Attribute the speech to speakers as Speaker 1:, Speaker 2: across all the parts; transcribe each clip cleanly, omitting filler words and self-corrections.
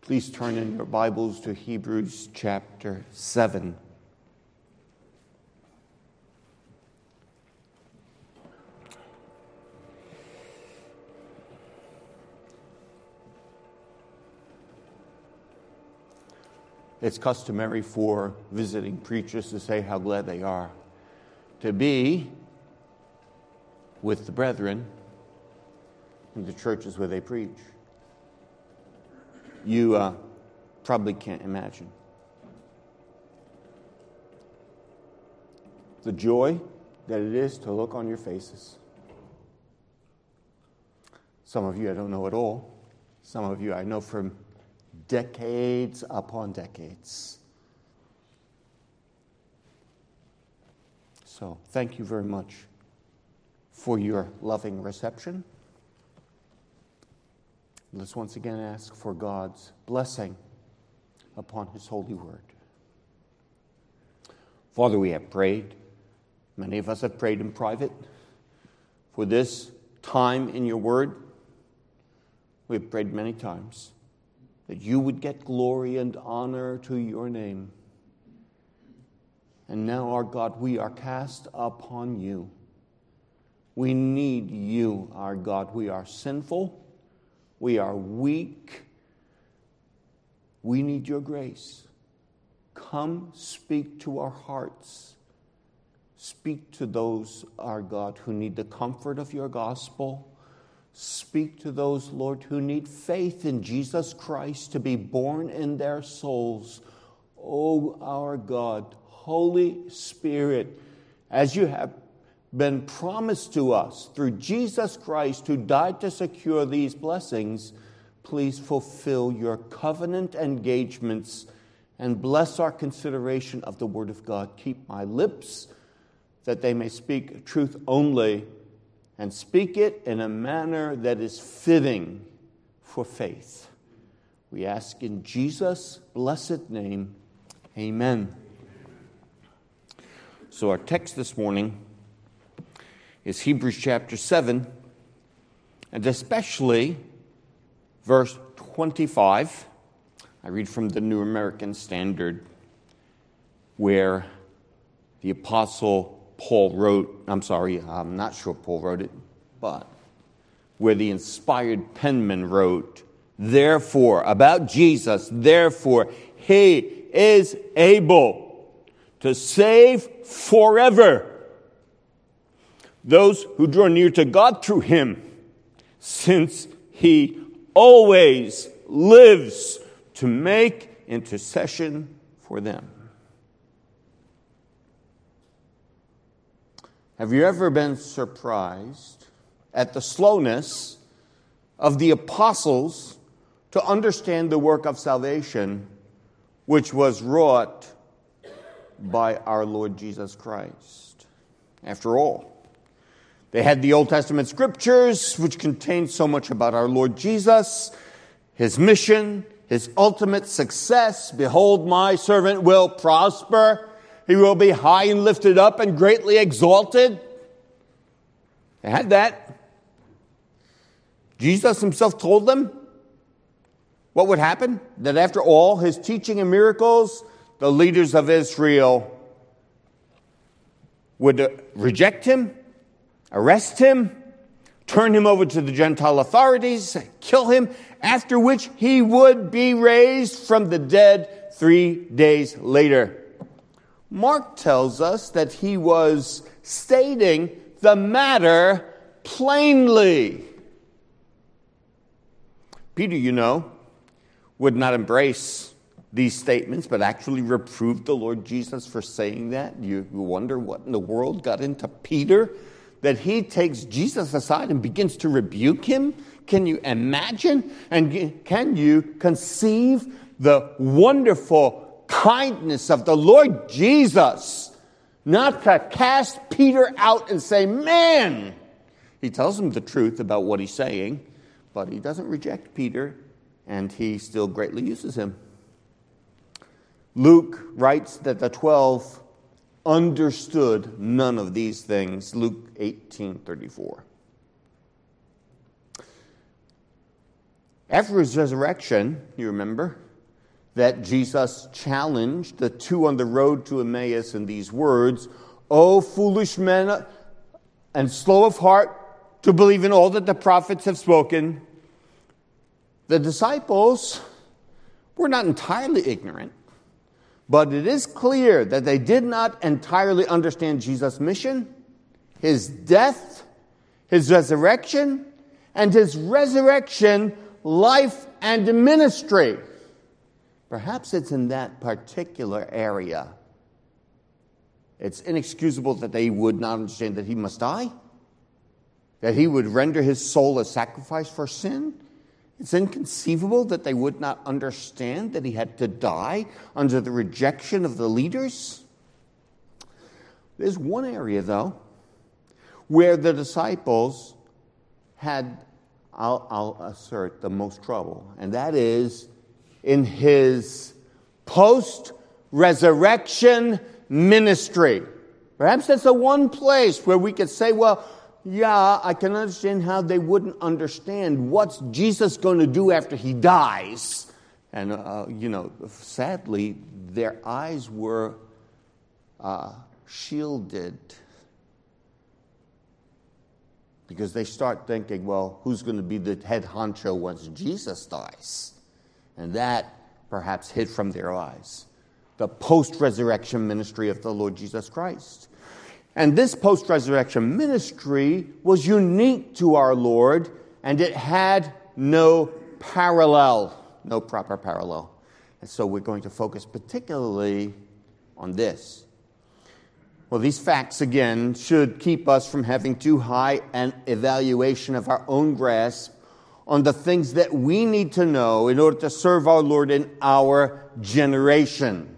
Speaker 1: Please turn in your Bibles to Hebrews chapter 7. It's customary for visiting preachers to say how glad they are to be with the brethren in the churches where they preach. You probably can't imagine the joy that it is to look on your faces. Some of you I don't know at all. Some of you I know from decades upon decades. So thank you very much for your loving reception. Let's once again ask for God's blessing upon His holy word. Father, we have prayed. Many of us have prayed in private for this time in your word. We have prayed many times that you would get glory and honor to your name. And now, our God, we are cast upon you. We need you, our God. We are sinful. We are weak. We need your grace. Come speak to our hearts. Speak to those, our God, who need the comfort of your gospel. Speak to those, Lord, who need faith in Jesus Christ to be born in their souls. Oh, our God, Holy Spirit, as you have been promised to us through Jesus Christ, who died to secure these blessings, please fulfill your covenant engagements and bless our consideration of the Word of God. Keep my lips that they may speak truth only, and speak it in a manner that is fitting for faith. We ask in Jesus' blessed name, amen. So our text this morning is Hebrews chapter 7, and especially verse 25. I read from the New American Standard, where the Apostle Paul wrote, I'm not sure Paul wrote it, but where the inspired penman wrote, therefore, about Jesus, therefore, he is able to save forever those who draw near to God through him, since he always lives to make intercession for them. Have you ever been surprised at the slowness of the apostles to understand the work of salvation which was wrought by our Lord Jesus Christ? After all, they had the Old Testament scriptures which contained so much about our Lord Jesus, his mission, his ultimate success. Behold, my servant will prosper. He will be high and lifted up and greatly exalted. They had that. Jesus himself told them what would happen. That after all his teaching and miracles, the leaders of Israel would reject him, arrest him, turn him over to the Gentile authorities, kill him, after which he would be raised from the dead 3 days later. Mark tells us that he was stating the matter plainly. Peter, would not embrace these statements, but actually reproved the Lord Jesus for saying that. You wonder what in the world got into Peter, that he takes Jesus aside and begins to rebuke him? Can you imagine? And can you conceive the wonderful kindness of the Lord Jesus, not to cast Peter out and say, man, he tells him the truth about what he's saying, but he doesn't reject Peter, and he still greatly uses him. Luke writes that the 12 understood none of these things. Luke 18:34. After his resurrection, you remember that Jesus challenged the two on the road to Emmaus in these words, "O foolish men and slow of heart to believe in all that the prophets have spoken." The disciples were not entirely ignorant, but it is clear that they did not entirely understand Jesus' mission, his death, his resurrection, and his resurrection life and ministry. Perhaps it's in that particular area. It's inexcusable that they would not understand that he must die, that he would render his soul a sacrifice for sin. It's inconceivable that they would not understand that he had to die under the rejection of the leaders. There's one area, though, where the disciples had, I'll assert, the most trouble, and that is in his post-resurrection ministry. Perhaps that's the one place where we could say, well, yeah, I can understand how they wouldn't understand what's Jesus going to do after he dies. And, sadly, their eyes were shielded. Because they start thinking, well, who's going to be the head honcho once Jesus dies? And that perhaps hid from their eyes the post-resurrection ministry of the Lord Jesus Christ. And this post-resurrection ministry was unique to our Lord, and it had no parallel, no proper parallel. And so we're going to focus particularly on this. Well, these facts, again, should keep us from having too high an evaluation of our own grasp on the things that we need to know in order to serve our Lord in our generation.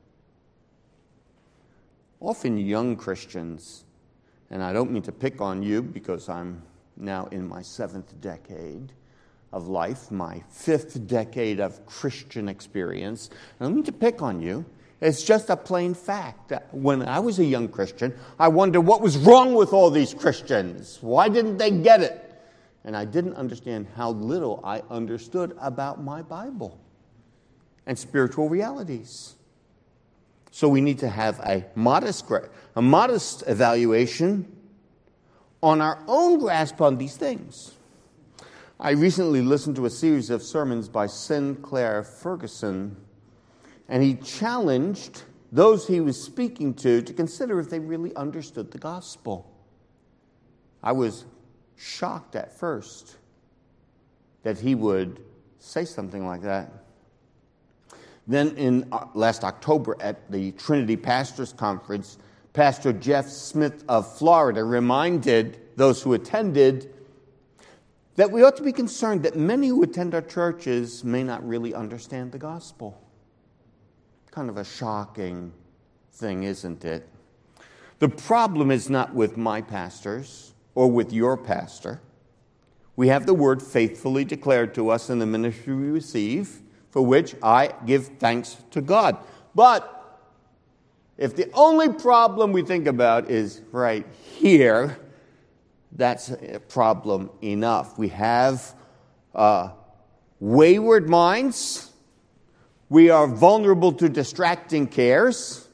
Speaker 1: Often young Christians, and I don't mean to pick on you because I'm now in my 7th decade of life, my 5th decade of Christian experience. I don't mean to pick on you. It's just a plain fact that when I was a young Christian, I wondered what was wrong with all these Christians. Why didn't they get it? And I didn't understand how little I understood about my Bible and spiritual realities. So we need to have a modest evaluation on our own grasp on these things. I recently listened to a series of sermons by Sinclair Ferguson, and he challenged those he was speaking to consider if they really understood the gospel. I was shocked at first that he would say something like that. Then in last October at the Trinity Pastors Conference, Pastor Jeff Smith of Florida reminded those who attended that we ought to be concerned that many who attend our churches may not really understand the gospel. Kind of a shocking thing, isn't it? The problem is not with my pastors or with your pastor. We have the word faithfully declared to us in the ministry we receive, for which I give thanks to God. But if the only problem we think about is right here, that's a problem enough. We have wayward minds. We are vulnerable to distracting cares.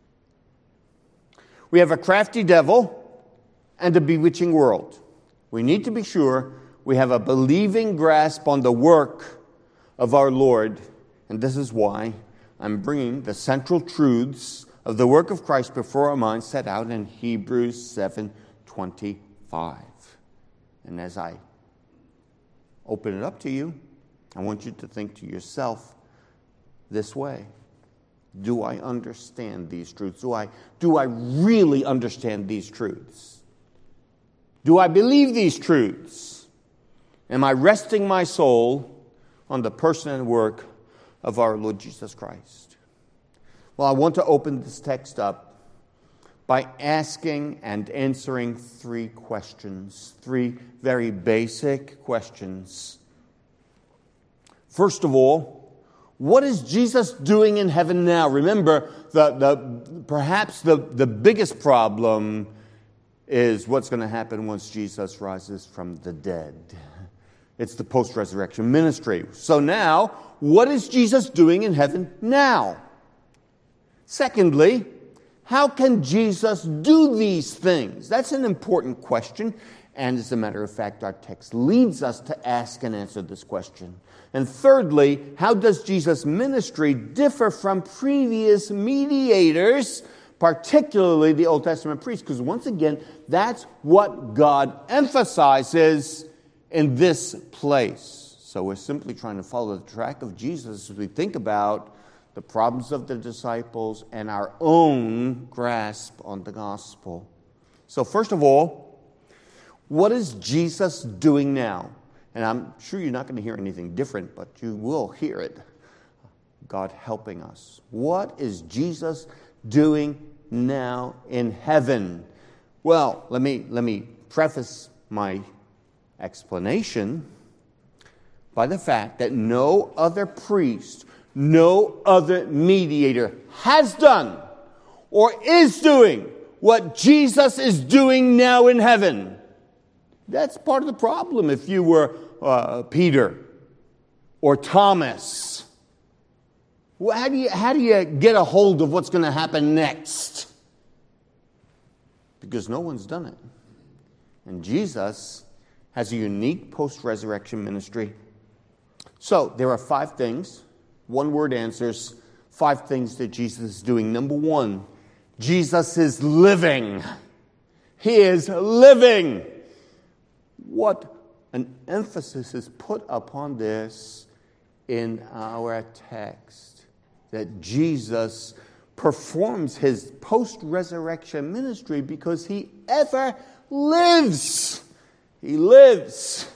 Speaker 1: We have a crafty devil and a bewitching world. We need to be sure we have a believing grasp on the work of our Lord, and this is why I'm bringing the central truths of the work of Christ before our minds set out in Hebrews 7:25. And as I open it up to you, I want you to think to yourself this way. Do I understand these truths? Do I really understand these truths? Do I believe these truths? Am I resting my soul on the person and work of our Lord Jesus Christ? Well, I want to open this text up by asking and answering 3 questions, 3 very basic questions. First of all, what is Jesus doing in heaven now? Remember, perhaps the biggest problem is what's going to happen once Jesus rises from the dead. It's the post-resurrection ministry. So now, what is Jesus doing in heaven now? Secondly, how can Jesus do these things? That's an important question. And as a matter of fact, our text leads us to ask and answer this question. And thirdly, how does Jesus' ministry differ from previous mediators, particularly the Old Testament priests? Because once again, that's what God emphasizes in this place. So we're simply trying to follow the track of Jesus as we think about the problems of the disciples and our own grasp on the gospel. So first of all, what is Jesus doing now? And I'm sure you're not going to hear anything different, but you will hear it. God helping us. What is Jesus doing now in heaven? Well, let me preface my explanation by the fact that no other priest, no other mediator has done or is doing what Jesus is doing now in heaven. That's part of the problem if you were Peter or Thomas. Well, how do you get a hold of what's going to happen next? Because no one's done it. And Jesus has a unique post-resurrection ministry. So there are 5 things, one-word answers, 5 things that Jesus is doing. Number 1, Jesus is living. He is living. What an emphasis is put upon this in our text, that Jesus performs his post-resurrection ministry because he ever lives. He lives.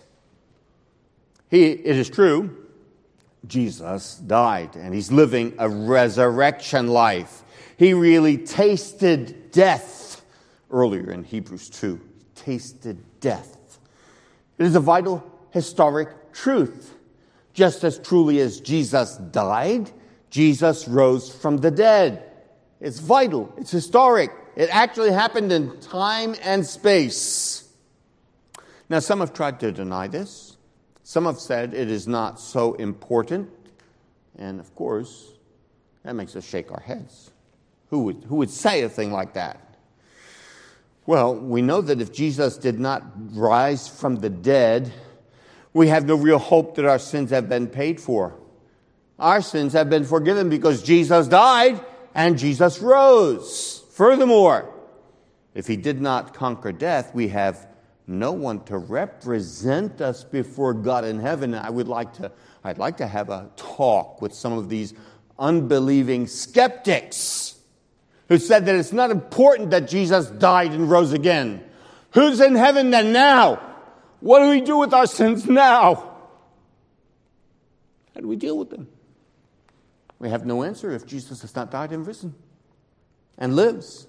Speaker 1: It is true, Jesus died, and he's living a resurrection life. He really tasted death earlier in Hebrews 2. He tasted death. It is a vital historic truth. Just as truly as Jesus died, Jesus rose from the dead. It's vital. It's historic. It actually happened in time and space. Now, some have tried to deny this. Some have said it is not so important. And, of course, that makes us shake our heads. Who would say a thing like that? Well, we know that if Jesus did not rise from the dead, we have no real hope that our sins have been paid for. Our sins have been forgiven because Jesus died and Jesus rose. Furthermore, if he did not conquer death, we have no one to represent us before God in heaven. I'd like to have a talk with some of these unbelieving skeptics who said that it's not important that Jesus died and rose again. Who's in heaven then now? What do we do with our sins now? How do we deal with them? We have no answer if Jesus has not died and risen and lives.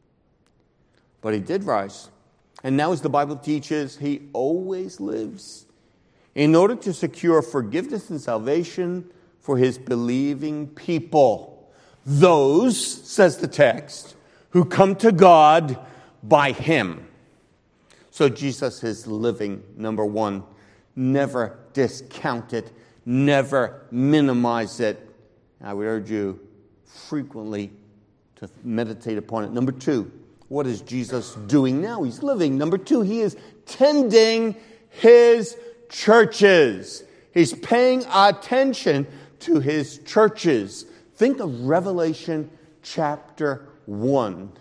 Speaker 1: But he did rise. And now, as the Bible teaches, he always lives in order to secure forgiveness and salvation for his believing people. Those, says the text, who come to God by him. So Jesus is living, number 1. Never discount it. Never minimize it. I would urge you frequently to meditate upon it. Number 2, what is Jesus doing now? He's living. Number 2, he is tending his churches. He's paying attention to his churches. Think of Revelation chapter 1.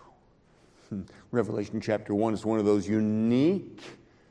Speaker 1: Revelation chapter 1 is one of those unique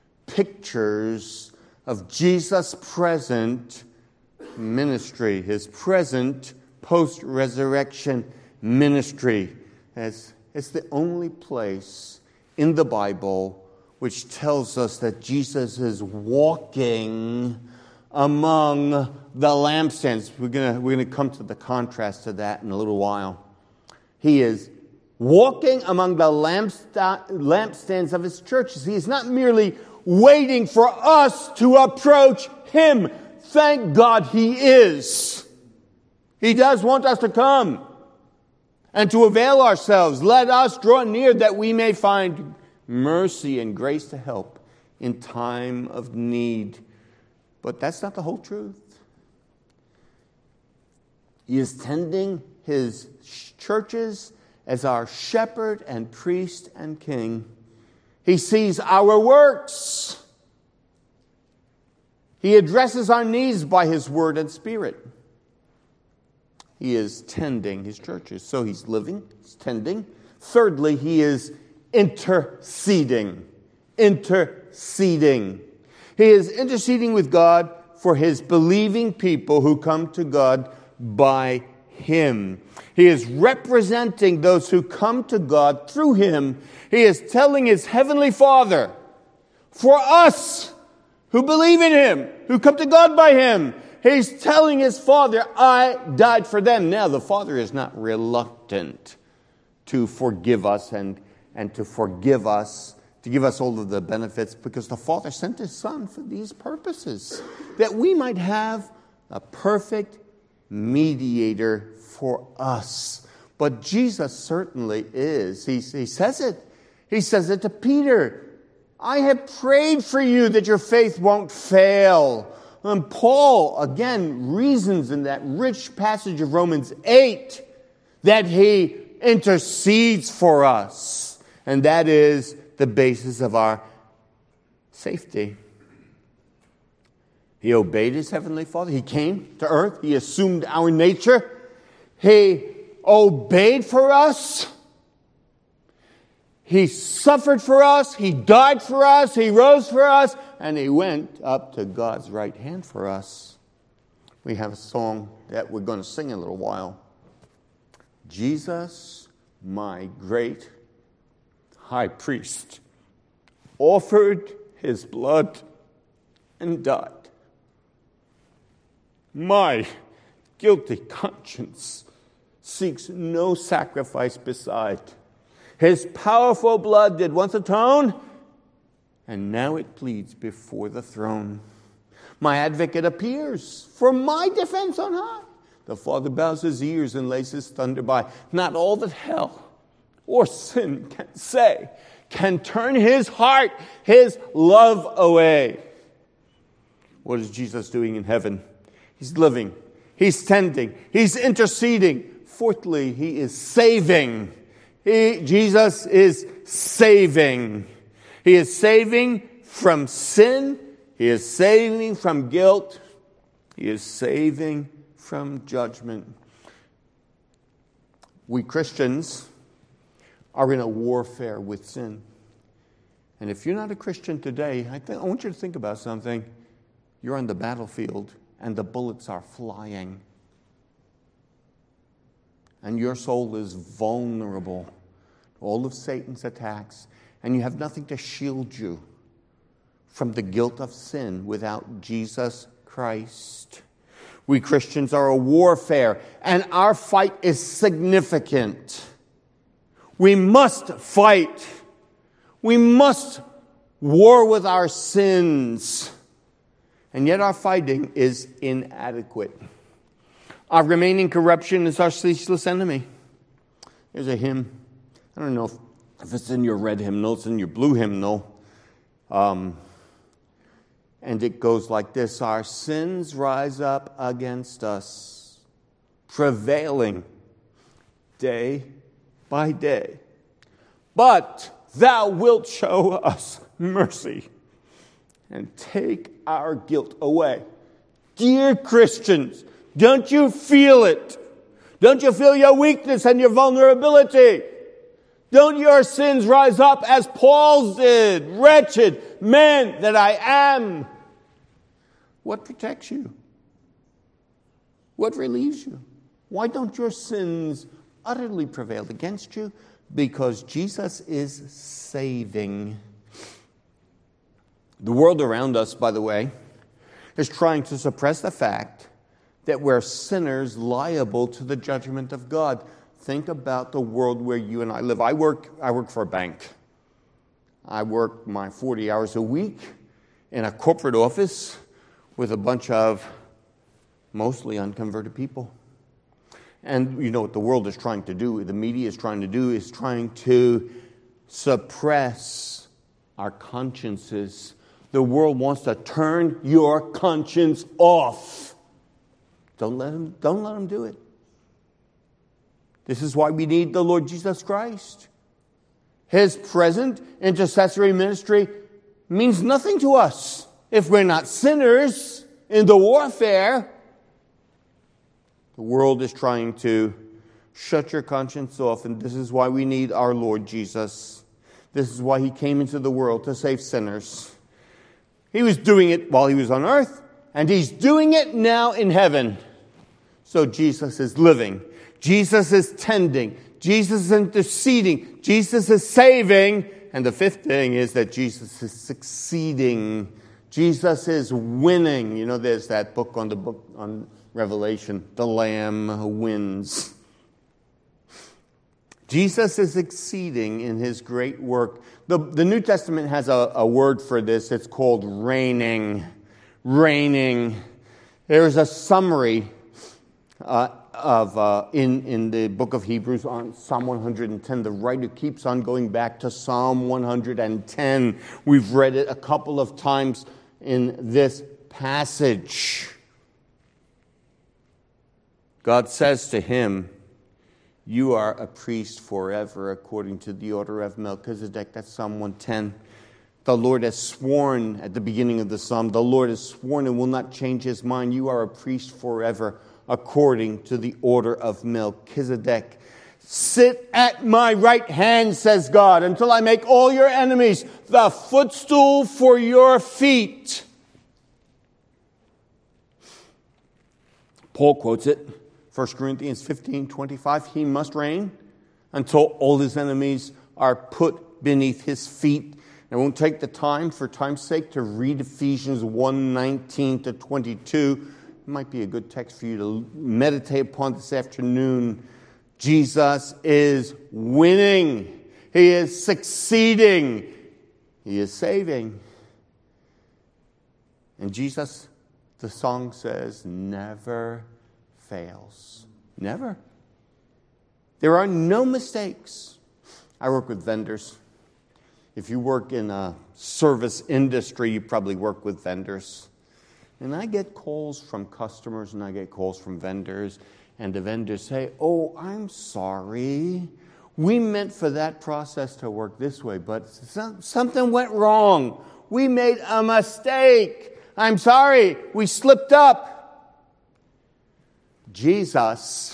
Speaker 1: pictures of Jesus' present ministry, his present post-resurrection ministry. It's the only place in the Bible which tells us that Jesus is walking among the lampstands. We're going to come to the contrast to that in a little while. He is walking among the lampstands of his churches. He is not merely waiting for us to approach him. Thank God he is. He does want us to come and to avail ourselves. Let us draw near that we may find mercy and grace to help in time of need. But that's not the whole truth. He is tending his churches as our shepherd and priest and king. He sees our works. He addresses our needs by his word and spirit. He is tending his churches. So he's living, he's tending. Thirdly, he is interceding. Interceding. He is interceding with God for his believing people who come to God by him. He is representing those who come to God through him. He is telling his heavenly Father, for us who believe in him, who come to God by him, he's telling his Father, I died for them. Now, the Father is not reluctant to forgive us and to forgive us, to give us all of the benefits, because the Father sent his Son for these purposes, that we might have a perfect mediator for us. But Jesus certainly is. He says it. He says it to Peter. I have prayed for you that your faith won't fail. And Paul, again, reasons in that rich passage of Romans 8 that he intercedes for us. And that is the basis of our safety. He obeyed his heavenly Father. He came to earth. He assumed our nature. He obeyed for us. He suffered for us. He died for us. He rose for us. And he went up to God's right hand for us. We have a song that we're going to sing in a little while. Jesus, my great high priest, offered his blood and died. My guilty conscience seeks no sacrifice beside. His powerful blood did once atone, and now it pleads before the throne. My advocate appears for my defense on high. The Father bows his ears and lays his thunder by. Not all that hell or sin can say can turn his heart, his love away. What is Jesus doing in heaven? He's living. He's tending. He's interceding. Fourthly, he is saving. Jesus is saving. He is saving from sin. He is saving from guilt. He is saving from judgment. We Christians are in a warfare with sin. And if you're not a Christian today, I want you to think about something. You're on the battlefield and the bullets are flying. And your soul is vulnerable to all of Satan's attacks. And you have nothing to shield you from the guilt of sin without Jesus Christ. We Christians are a warfare, and our fight is significant. We must fight. We must war with our sins. And yet our fighting is inadequate. Our remaining corruption is our ceaseless enemy. There's a hymn. I don't know if it's in your red hymnal, it's in your blue hymnal. And it goes like this. Our sins rise up against us, prevailing day by day. But thou wilt show us mercy and take our guilt away. Dear Christians, don't you feel it? Don't you feel your weakness and your vulnerability? Don't your sins rise up as Paul's did? Wretched man that I am. What protects you? What relieves you? Why don't your sins utterly prevail against you? Because Jesus is saving. The world around us, by the way, is trying to suppress the fact that we're sinners liable to the judgment of God. Think about the world where you and I live. I work for a bank. I work my 40 hours a week in a corporate office with a bunch of mostly unconverted people. And you know what the world is trying to do, the media is trying to do, is trying to suppress our consciences The world wants to turn your conscience off. Don't let them do it. This is why we need the Lord Jesus Christ. His present intercessory ministry means nothing to us if we're not sinners in the warfare. The world is trying to shut your conscience off, and this is why we need our Lord Jesus. This is why he came into the world, to save sinners. He was doing it while he was on earth, and he's doing it now in heaven. So Jesus is living. Jesus is tending. Jesus is interceding. Jesus is saving. And the fifth thing is that Jesus is succeeding. Jesus is winning. You know, there's that book on Revelation, the Lamb wins. Jesus is succeeding in his great work. The New Testament has a word for this. It's called reigning. Reigning. There's a summary in the book of Hebrews on Psalm 110. The writer keeps on going back to Psalm 110. We've read it a couple of times in this passage. God says to him, "You are a priest forever according to the order of Melchizedek." That's Psalm 110. The Lord has sworn at the beginning of the psalm. The Lord has sworn and will not change his mind. You are a priest forever according to the order of Melchizedek. Sit at my right hand, says God, until I make all your enemies the footstool for your feet. Paul quotes it. 1 Corinthians 15:25, he must reign until all his enemies are put beneath his feet. I won't take the time, for time's sake, to read Ephesians 1:19-22. It might be a good text for you to meditate upon this afternoon. Jesus is winning. He is succeeding. He is saving. And Jesus, the song says, never fails. Never. There are no mistakes. I work with vendors. If you work in a service industry, you probably work with vendors. And I get calls from customers and I get calls from vendors. And the vendors say, "Oh, I'm sorry. We meant for that process to work this way, but something went wrong. We made a mistake. I'm sorry. We slipped up." Jesus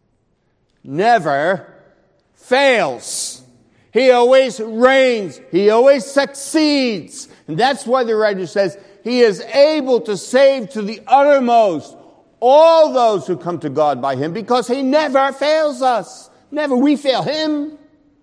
Speaker 1: never fails. He always reigns. He always succeeds. And that's why the writer says, he is able to save to the uttermost all those who come to God by him, because he never fails us. Never. We fail him.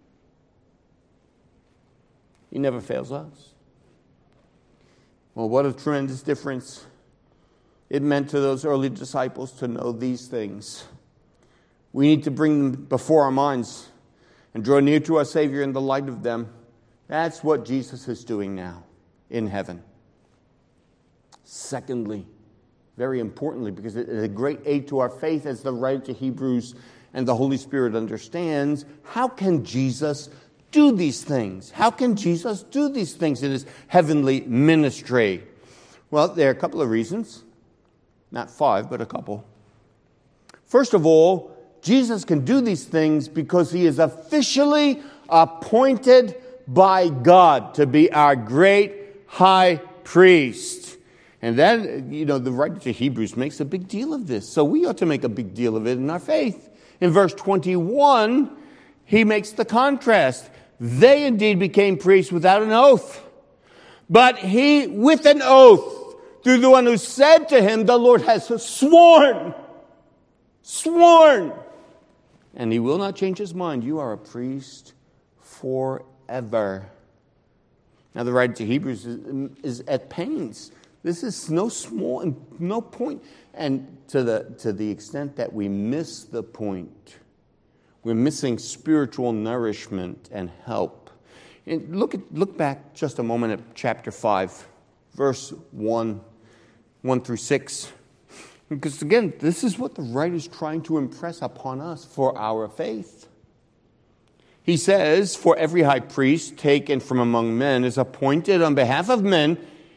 Speaker 1: He never fails us. Well, what a tremendous difference it meant to those early disciples to know these things. We need to bring them before our minds and draw near to our Savior in the light of them. That's what Jesus is doing now in heaven. Secondly, very importantly, because it is a great aid to our faith as the writer to Hebrews and the Holy Spirit understands, how can Jesus do these things? How can Jesus do these things in his heavenly ministry? Well, there are a couple of reasons. Not 5, but a couple. First of all, Jesus can do these things because he is officially appointed by God to be our great high priest. And then, the writer to Hebrews makes a big deal of this. So we ought to make a big deal of it in our faith. In verse 21, he makes the contrast. They indeed became priests without an oath, but he with an oath, through the one who said to him, "The Lord has sworn. Sworn. And he will not change his mind. You are a priest forever." Now the writer to Hebrews is at pains. This is no point. And to the extent that we miss the point, we're missing spiritual nourishment and help. And look back just a moment at chapter 5, verse 1 through 6. Because again, this is what the writer is trying to impress upon us for our faith. He says, "For every high priest taken from among men is appointed on behalf of men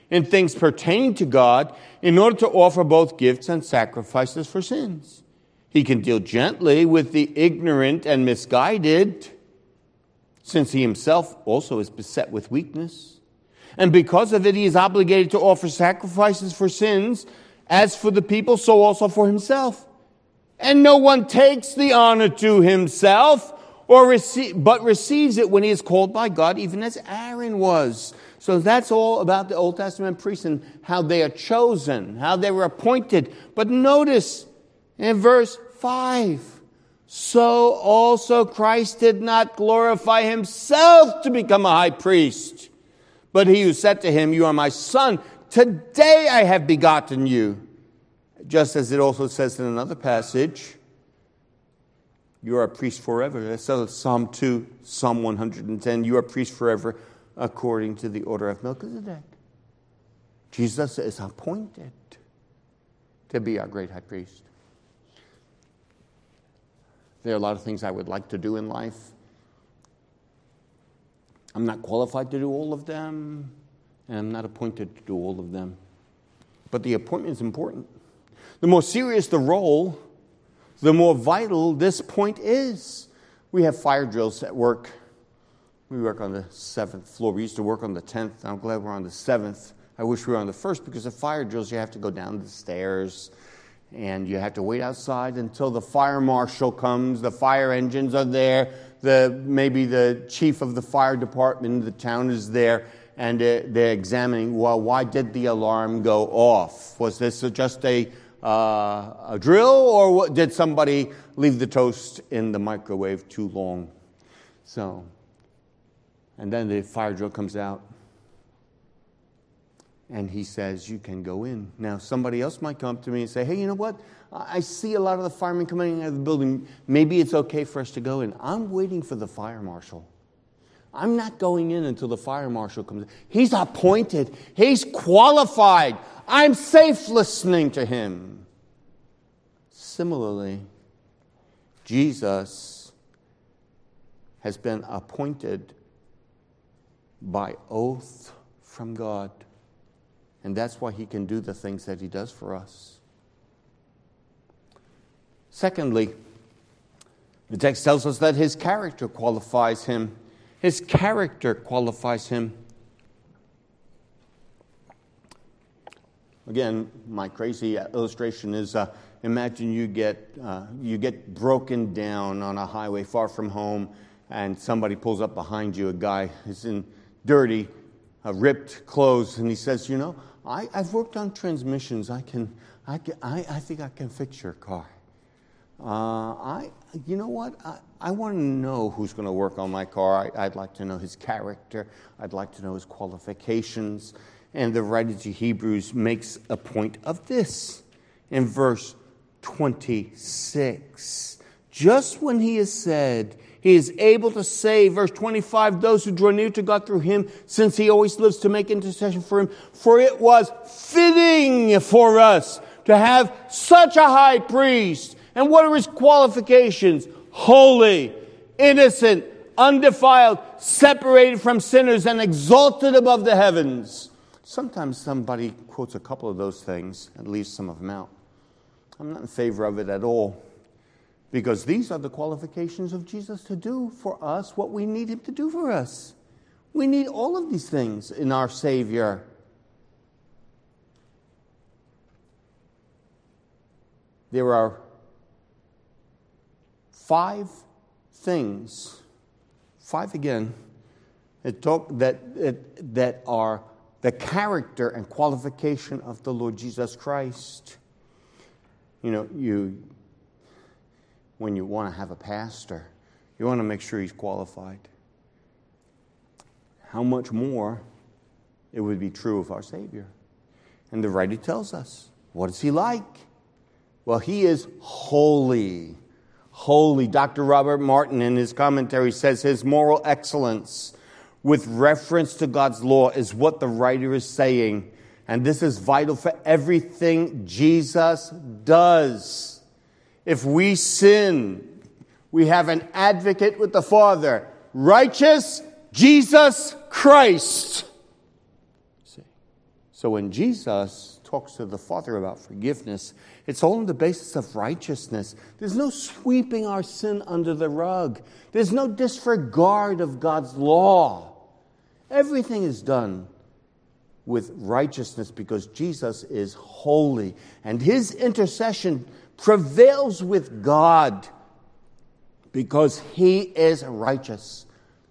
Speaker 1: in things pertaining to God in order to offer both gifts and sacrifices for sins. He can deal gently with the ignorant and misguided, since he himself also is beset with weakness. And because of it, he is obligated to offer sacrifices for sins, as for the people, so also for himself. And no one takes the honor to himself, but receives it when he is called by God, even as Aaron was. So that's all about the Old Testament priests and how they are chosen, how they were appointed. But notice in verse 5, so also Christ did not glorify himself to become a high priest, but he who said to him, "You are my son, today I have begotten you." Just as it also says in another passage, you are a priest forever. That's Psalm 2, Psalm 110. You are a priest forever according to the order of Melchizedek. Jesus is appointed to be our great high priest. There are a lot of things I would like to do in life. I'm not qualified to do all of them, and I'm not appointed to do all of them. But the appointment is important. The more serious the role, the more vital this point is. We have fire drills at work. We work on the 7th floor. We used to work on the 10th. I'm glad we're on the 7th. I wish we were on the 1st, because at fire drills you have to go down the stairs and you have to wait outside until the fire marshal comes. The fire engines are there. Maybe the chief of the fire department in the town is there, and they're examining, well, why did the alarm go off? Was this just a drill, or did somebody leave the toast in the microwave too long? So, and then the fire drill comes out, and he says, you can go in. Now, somebody else might come up to me and say, hey, you know what? I see a lot of the firemen coming out of the building. Maybe it's okay for us to go in. I'm waiting for the fire marshal. I'm not going in until the fire marshal comes in. He's appointed. He's qualified. I'm safe listening to him. Similarly, Jesus has been appointed by oath from God. And that's why he can do the things that he does for us. Secondly, the text tells us that his character qualifies him. His character qualifies him. Again, my crazy illustration is, imagine you get broken down on a highway far from home, and somebody pulls up behind you. A guy is in dirty, ripped clothes, and he says, you know, I've worked on transmissions. I think I can fix your car. You know what? I want to know who's going to work on my car. I'd like to know his character. I'd like to know his qualifications. And the writer to Hebrews makes a point of this in verse 26. Just when he has said he is able to save, verse 25, those who draw near to God through him, since he always lives to make intercession for him. For it was fitting for us to have such a high priest. And what are his qualifications? Holy, innocent, undefiled, separated from sinners, and exalted above the heavens. Sometimes somebody quotes a couple of those things and leaves some of them out. I'm not in favor of it at all, because these are the qualifications of Jesus to do for us what we need him to do for us. We need all of these things in our Savior. There are 5 things, 5 again, that are the character and qualification of the Lord Jesus Christ. You know, when you want to have a pastor, you want to make sure he's qualified. How much more it would be true of our Savior. And the writer tells us, what is he like? Well, he is holy. Holy. Dr. Robert Martin in his commentary says his moral excellence with reference to God's law is what the writer is saying. And this is vital for everything Jesus does. If we sin, we have an advocate with the Father, righteous Jesus Christ. See? So when Jesus talks to the Father about forgiveness, it's all on the basis of righteousness. There's no sweeping our sin under the rug. There's no disregard of God's law. Everything is done with righteousness because Jesus is holy. And his intercession prevails with God because he is righteous.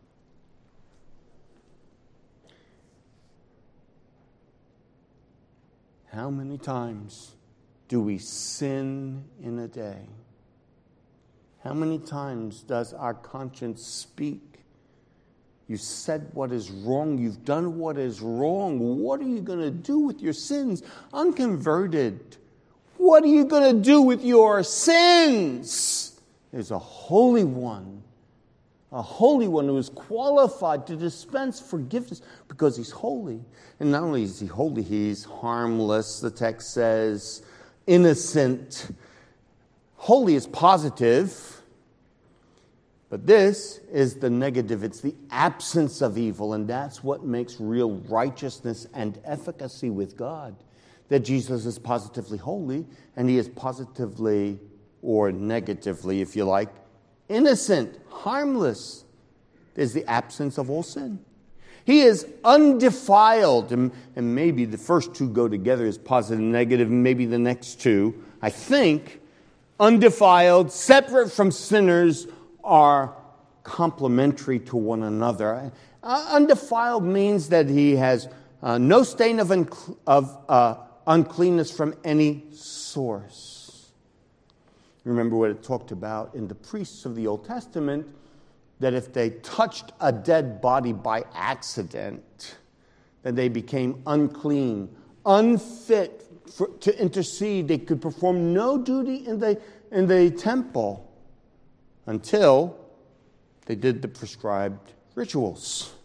Speaker 1: How many times do we sin in a day? How many times does our conscience speak? You said what is wrong. You've done what is wrong. What are you going to do with your sins? Unconverted. What are you going to do with your sins? There's a holy one who is qualified to dispense forgiveness because he's holy. And not only is he holy, he's harmless. The text says innocent. Holy is positive, but this is the negative. It's the absence of evil, and that's what makes real righteousness and efficacy with God. That Jesus is positively holy, and he is positively, or negatively, if you like, innocent, harmless. There's the absence of all sin. He is undefiled, and maybe the first two go together as positive and negative, and maybe the next two, I think, undefiled, separate from sinners, are complementary to one another. Undefiled means that he has no stain of uncleanness from any source. Remember what it talked about in the priests of the Old Testament, that if they touched a dead body by accident, then they became unclean, unfit to intercede. They could perform no duty in the temple until they did the prescribed rituals.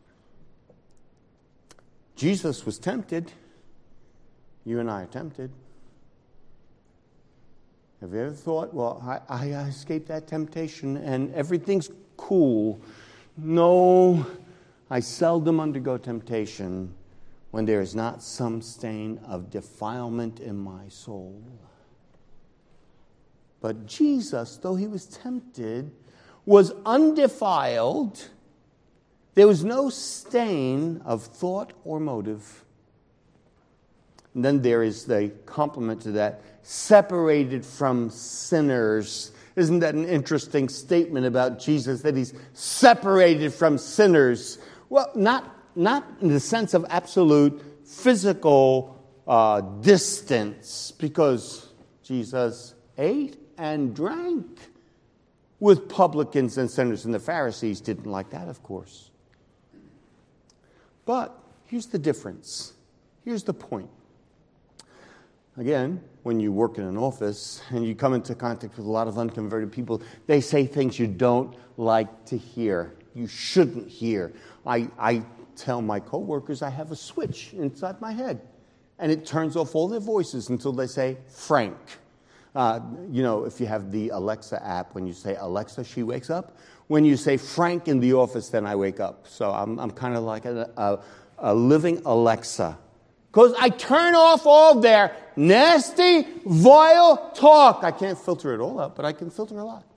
Speaker 1: Jesus was tempted. You and I are tempted. Have you ever thought, well, I escaped that temptation and everything's cool? No, I seldom undergo temptation when there is not some stain of defilement in my soul. But Jesus, though he was tempted, was undefiled. There was no stain of thought or motive. And then there is the complement to that, separated from sinners. Isn't that an interesting statement about Jesus, that he's separated from sinners? Well, not in the sense of absolute physical distance, because Jesus ate and drank with publicans and sinners, and the Pharisees didn't like that, of course. But here's the difference. Here's the point. Again, when you work in an office and you come into contact with a lot of unconverted people, they say things you don't like to hear. You shouldn't hear. I tell my coworkers I have a switch inside my head, and it turns off all their voices until they say Frank. If you have the Alexa app, when you say Alexa, she wakes up. When you say Frank in the office, then I wake up. So I'm kind of like a living Alexa. Because I turn off all their nasty, vile talk. I can't filter it all out, but I can filter a lot.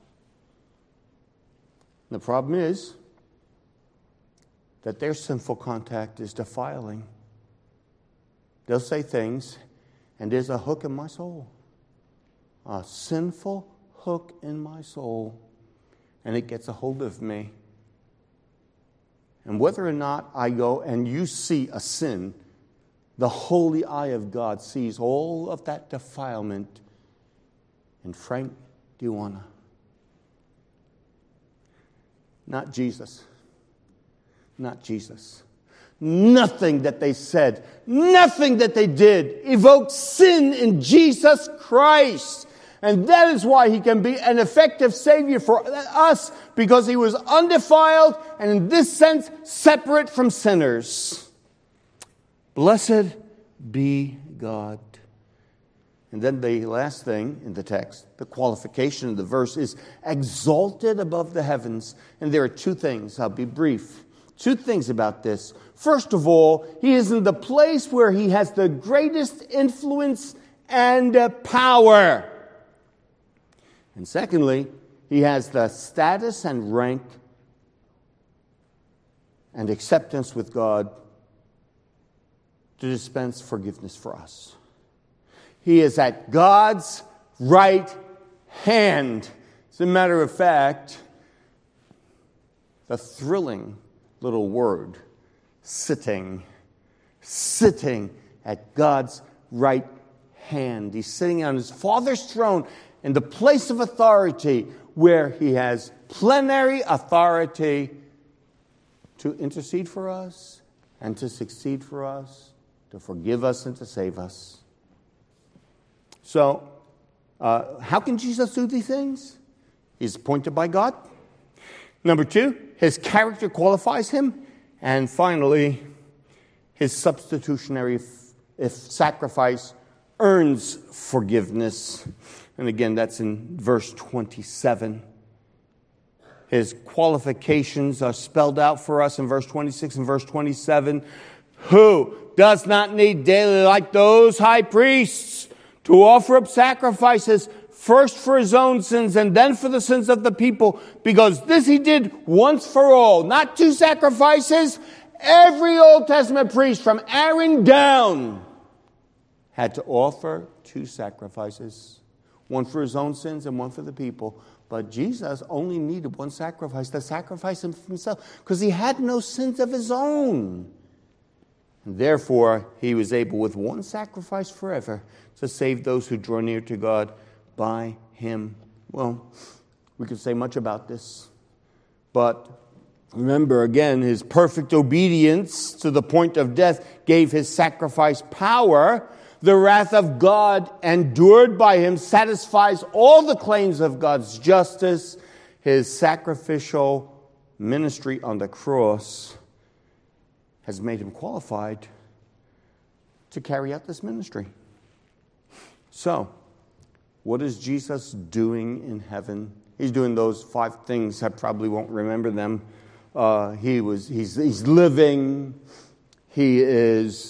Speaker 1: The problem is that their sinful contact is defiling. They'll say things, and there's a hook in my soul. A sinful hook in my soul, and it gets a hold of me. And whether or not I go and you see a sin, the holy eye of God sees all of that defilement. And Frank, do you want to? Not Jesus. Not Jesus. Nothing that they said, nothing that they did evoked sin in Jesus Christ. And that is why he can be an effective Savior for us, because he was undefiled and in this sense separate from sinners. Blessed be God. And then the last thing in the text, the qualification of the verse is exalted above the heavens. And there are two things. I'll be brief. Two things about this. First of all, he is in the place where he has the greatest influence and power. And secondly, he has the status and rank and acceptance with God to dispense forgiveness for us. He is at God's right hand. As a matter of fact, the thrilling little word, sitting at God's right hand. He's sitting on his Father's throne in the place of authority where he has plenary authority to intercede for us and to succeed for us, to forgive us and to save us. So, how can Jesus do these things? He's appointed by God. Number two, his character qualifies him. And finally, his substitutionary sacrifice earns forgiveness. And again, that's in verse 27. His qualifications are spelled out for us in verse 26 and verse 27. Who does not need daily, like those high priests, to offer up sacrifices first for his own sins and then for the sins of the people, because this he did once for all. Not two sacrifices. Every Old Testament priest from Aaron down had to offer two sacrifices, one for his own sins and one for the people. But Jesus only needed one sacrifice, to sacrifice himself, because he had no sins of his own. And therefore, he was able with one sacrifice forever to save those who draw near to God by him. Well, we could say much about this, but remember again, his perfect obedience to the point of death gave his sacrifice power. The wrath of God endured by him satisfies all the claims of God's justice. His sacrificial ministry on the cross has made him qualified to carry out this ministry. So, what is Jesus doing in heaven? He's doing those 5 things. I probably won't remember them. He's living. He is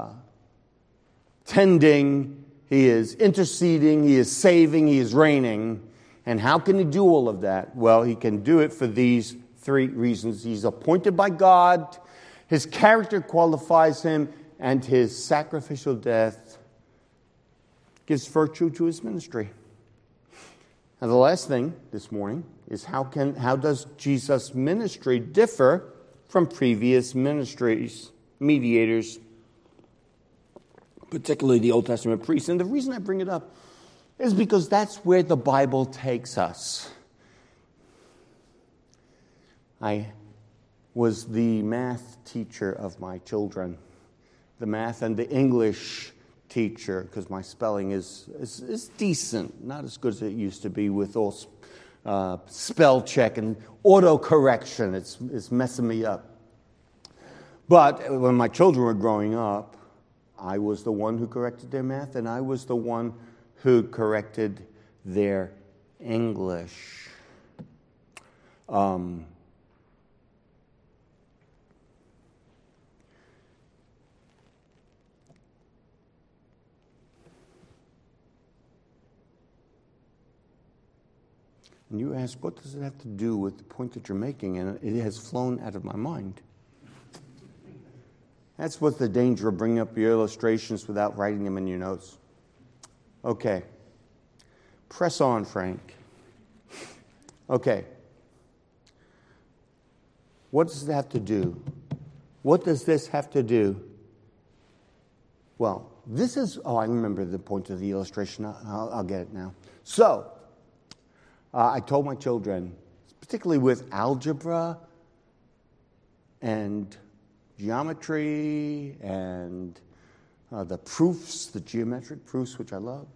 Speaker 1: tending. He is interceding. He is saving. He is reigning. And how can he do all of that? Well, he can do it for these 3 reasons. He's appointed by God. His character qualifies him. And his sacrificial death gives virtue to his ministry. And the last thing this morning is how does Jesus' ministry differ from previous ministries, mediators, particularly the Old Testament priests? And the reason I bring it up is because that's where the Bible takes us. I was the math teacher of my children, the math and the English teacher, because my spelling is decent, not as good as it used to be with all spell check and autocorrection. It's messing me up. But when my children were growing up, I was the one who corrected their math, and I was the one who corrected their English. And you ask, what does it have to do with the point that you're making? And it has flown out of my mind. That's what's the danger of bringing up your illustrations without writing them in your notes. Okay. Press on, Frank. Okay. What does it have to do? What does this have to do? Well, this is... I remember the point of the illustration. I'll get it now. So... I told my children, particularly with algebra and geometry and the proofs, the geometric proofs, which I loved,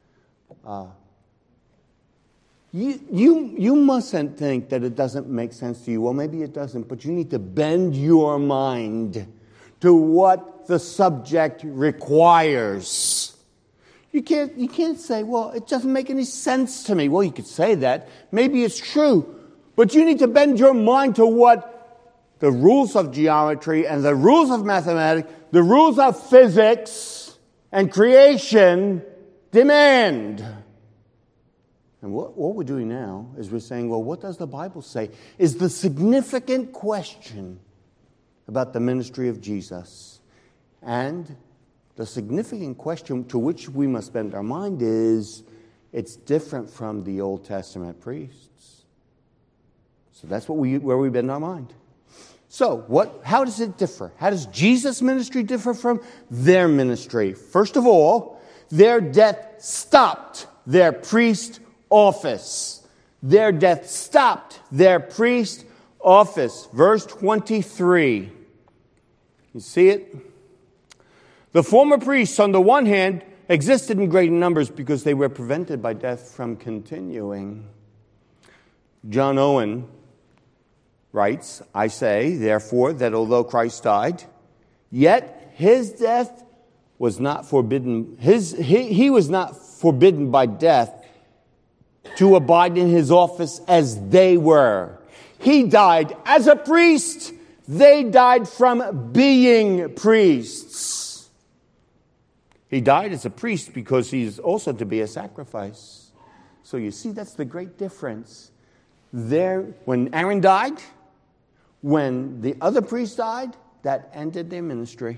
Speaker 1: you mustn't think that it doesn't make sense to you. Well, maybe it doesn't, but you need to bend your mind to what the subject requires. You can't say, well, it doesn't make any sense to me. Well, you could say that. Maybe it's true. But you need to bend your mind to what the rules of geometry and the rules of mathematics, the rules of physics and creation demand. And what we're doing now is we're saying, well, what does the Bible say is the significant question about the ministry of Jesus. And the significant question to which we must bend our mind is, it's different from the Old Testament priests. So that's where we bend our mind. So how does it differ? How does Jesus' ministry differ from their ministry? First of all, their death stopped their priest office. Their death stopped their priest office. Verse 23. You see it? The former priests, on the one hand, existed in great numbers because they were prevented by death from continuing. John Owen writes, I say, therefore, that although Christ died, yet his death was not forbidden. He was not forbidden by death to abide in his office as they were. He died as a priest. They died from being priests. He died as a priest because he's also to be a sacrifice. So you see, that's the great difference. There, when Aaron died, when the other priest died, that ended their ministry.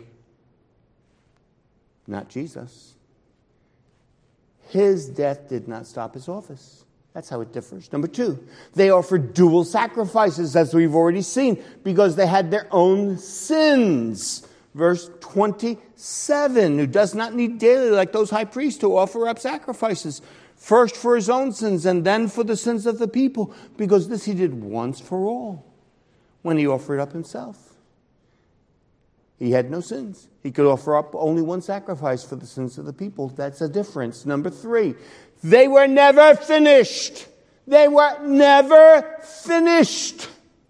Speaker 1: Not Jesus. His death did not stop his office. That's how it differs. Number two, they offered dual sacrifices, as we've already seen, because they had their own sins. Verse 27, who does not need daily, like those high priests, to offer up sacrifices, first for his own sins and then for the sins of the people, because this he did once for all, when he offered up himself. He had no sins. He could offer up only one sacrifice for the sins of the people. That's a difference. Number three, they were never finished. They were never finished.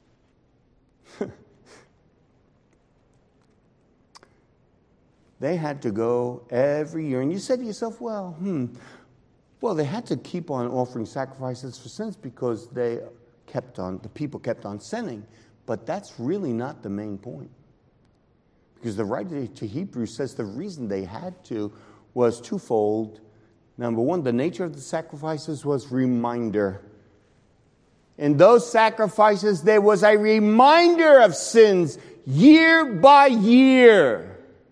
Speaker 1: They had to go every year. And you said to yourself, well, they had to keep on offering sacrifices for sins because the people kept on sinning. But that's really not the main point. Because the writer to Hebrews says the reason they had to was twofold. Number one, the nature of the sacrifices was reminder. In those sacrifices, there was a reminder of sins year by year.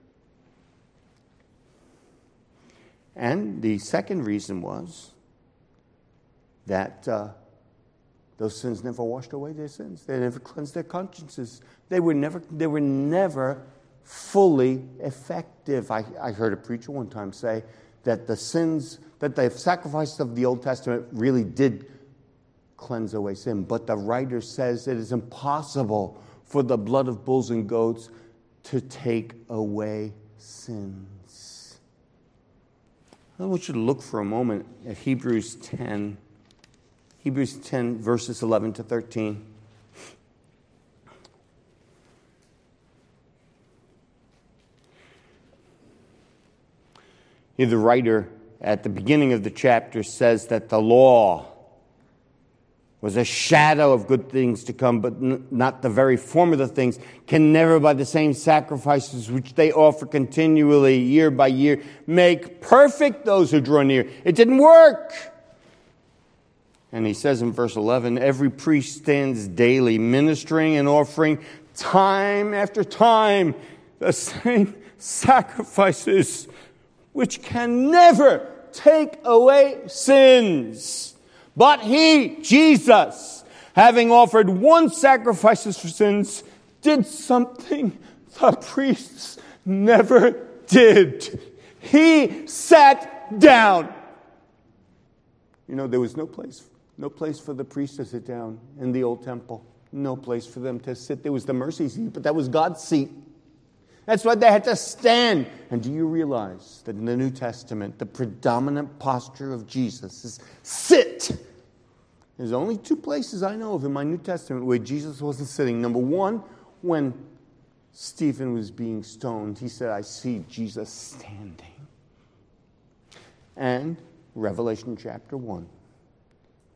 Speaker 1: And the second reason was that those sins never washed away their sins. They never cleansed their consciences. They were never fully effective. I heard a preacher one time say that the sacrifices of the Old Testament really did cleanse away sin. But the writer says it is impossible for the blood of bulls and goats to take away sins. I want you to look for a moment at Hebrews 10. Hebrews 10, verses 11 to 13. Here the writer at the beginning of the chapter says that the law was a shadow of good things to come, but not the very form of the things, can never by the same sacrifices which they offer continually year by year make perfect those who draw near. It didn't work. And he says in verse 11, every priest stands daily ministering and offering time after time the same sacrifices which can never take away sins. But he, Jesus, having offered one sacrifice for sins, did something the priests never did. He sat down. You know, there was no place for the priests to sit down in the old temple. No place for them to sit. There was the mercy seat, but that was God's seat. That's why they had to stand. And do you realize that in the New Testament, the predominant posture of Jesus is sit? There's only two places I know of in my New Testament where Jesus wasn't sitting. Number one, when Stephen was being stoned, he said, I see Jesus standing. And Revelation chapter 1.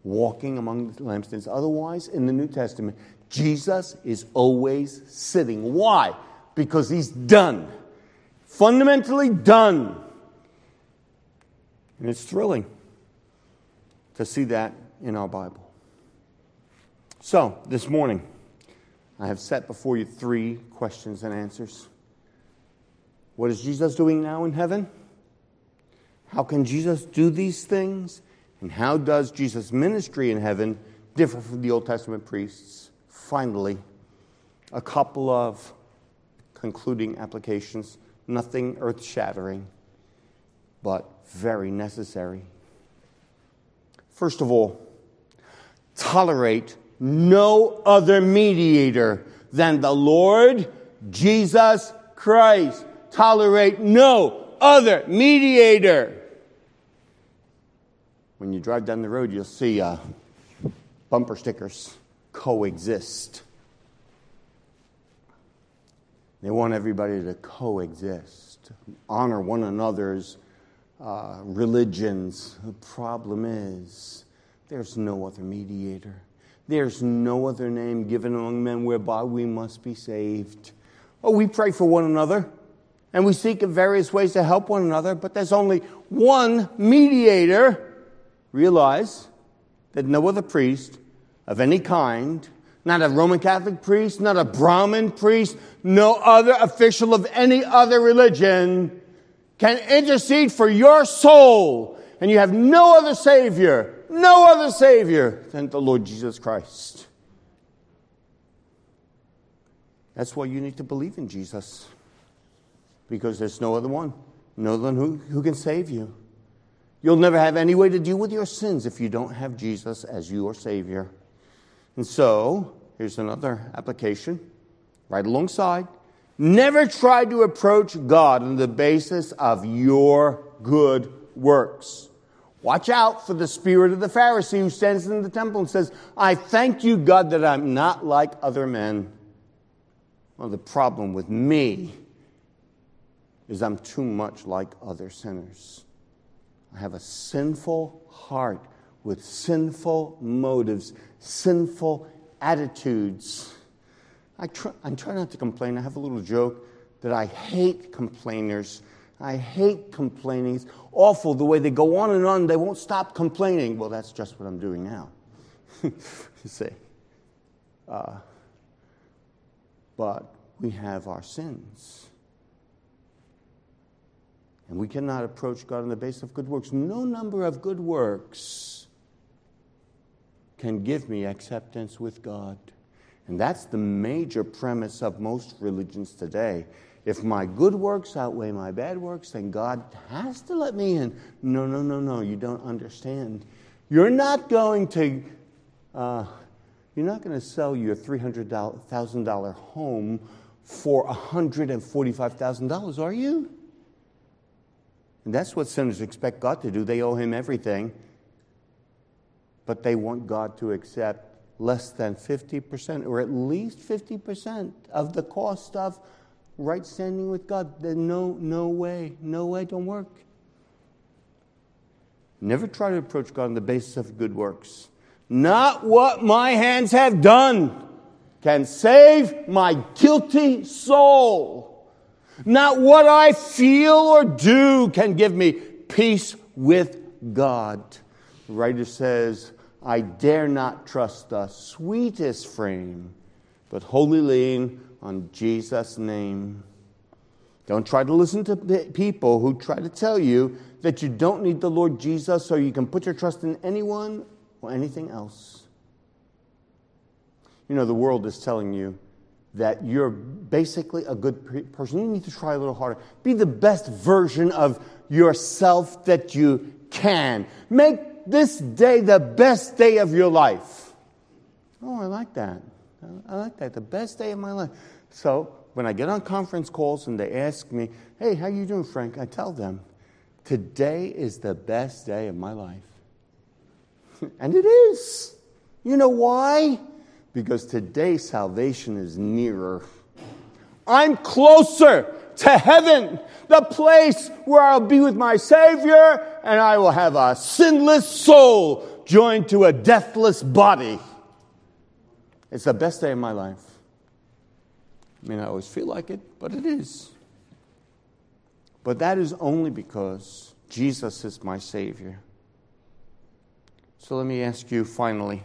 Speaker 1: walking among the lampstands. Otherwise, in the New Testament, Jesus is always sitting. Why? Because he's done. Fundamentally done. And it's thrilling to see that in our Bible. So, this morning, I have set before you 3 questions and answers. What is Jesus doing now in heaven? How can Jesus do these things? And how does Jesus' ministry in heaven differ from the Old Testament priests? Finally, a couple of concluding applications. Nothing earth-shattering, but very necessary. First of all, tolerate no other mediator than the Lord Jesus Christ. Tolerate no other mediator. When you drive down the road, you'll see bumper stickers, coexist. They want everybody to coexist, honor one another's religions. The problem is, there's no other mediator. There's no other name given among men whereby we must be saved. Oh, we pray for one another, and we seek in various ways to help one another, but there's only one mediator. Realize that no other priest of any kind, not a Roman Catholic priest, not a Brahmin priest, no other official of any other religion can intercede for your soul. And you have no other Savior than the Lord Jesus Christ. That's why you need to believe in Jesus. Because there's no other one. No one who can save you. You'll never have any way to deal with your sins if you don't have Jesus as your Savior. And so, here's another application, right alongside. Never try to approach God on the basis of your good works. Watch out for the spirit of the Pharisee who stands in the temple and says, I thank you, God, that I'm not like other men. Well, the problem with me is I'm too much like other sinners. I have a sinful heart with sinful motives, sinful attitudes. I try not to complain. I have a little joke that I hate complainers. I hate complaining. It's awful the way they go on and on. They won't stop complaining. Well, that's just what I'm doing now. You see. But we have our sins. And we cannot approach God on the basis of good works. No number of good works can give me acceptance with God. And that's the major premise of most religions today. If my good works outweigh my bad works, then God has to let me in. No, you don't understand. You're not going to sell your $300,000 home for $145,000, are you? And that's what sinners expect God to do. They owe him everything. But they want God to accept less than 50% or at least 50% of the cost of right standing with God. No way, don't work. Never try to approach God on the basis of good works. Not what my hands have done can save my guilty soul. Not what I feel or do can give me peace with God. The writer says, I dare not trust the sweetest frame, but wholly lean on Jesus' name. Don't try to listen to people who try to tell you that you don't need the Lord Jesus or you can put your trust in anyone or anything else. You know, the world is telling you that you're basically a good person. You need to try a little harder. Be the best version of yourself that you can. Make this day the best day of your life. Oh, I like that. I like that. The best day of my life. So when I get on conference calls and they ask me, hey, how you doing, Frank? I tell them, today is the best day of my life. And it is. You know why? Because today salvation is nearer. I'm closer to heaven, the place where I'll be with my Savior, and I will have a sinless soul joined to a deathless body. It's the best day of my life. I mean, I always feel like it, but it is. But that is only because Jesus is my Savior. So let me ask you finally,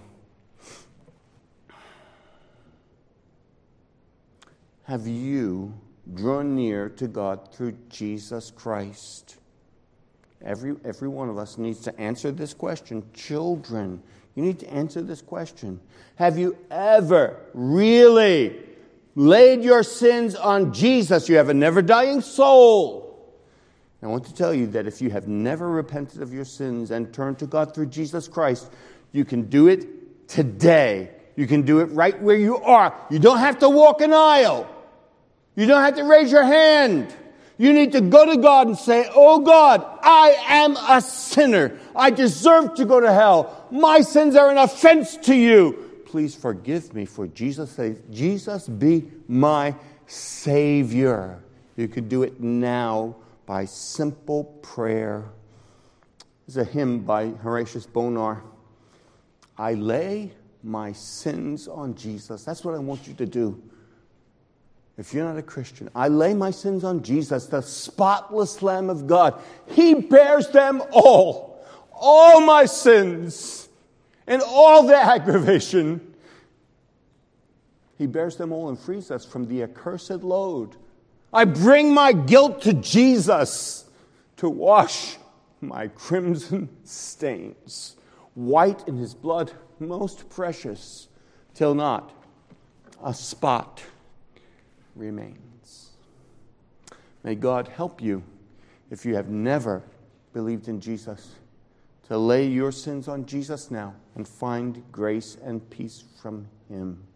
Speaker 1: have you drawn near to God through Jesus Christ? Every one of us needs to answer this question. Children, you need to answer this question. Have you ever really laid your sins on Jesus? You have a never-dying soul. I want to tell you that if you have never repented of your sins and turned to God through Jesus Christ, you can do it today. You can do it right where you are. You don't have to walk an aisle. You don't have to raise your hand. You need to go to God and say, "Oh God, I am a sinner. I deserve to go to hell. My sins are an offense to you. Please forgive me, for Jesus says, Jesus be my Savior." You could do it now by simple prayer. There's a hymn by Horatius Bonar. I lay my sins on Jesus. That's what I want you to do. If you're not a Christian, I lay my sins on Jesus, the spotless Lamb of God. He bears them all my sins, and all the aggravation. He bears them all and frees us from the accursed load. I bring my guilt to Jesus to wash my crimson stains, white in his blood, most precious, till not a spot remains. May God help you, if you have never believed in Jesus, to lay your sins on Jesus now and find grace and peace from him.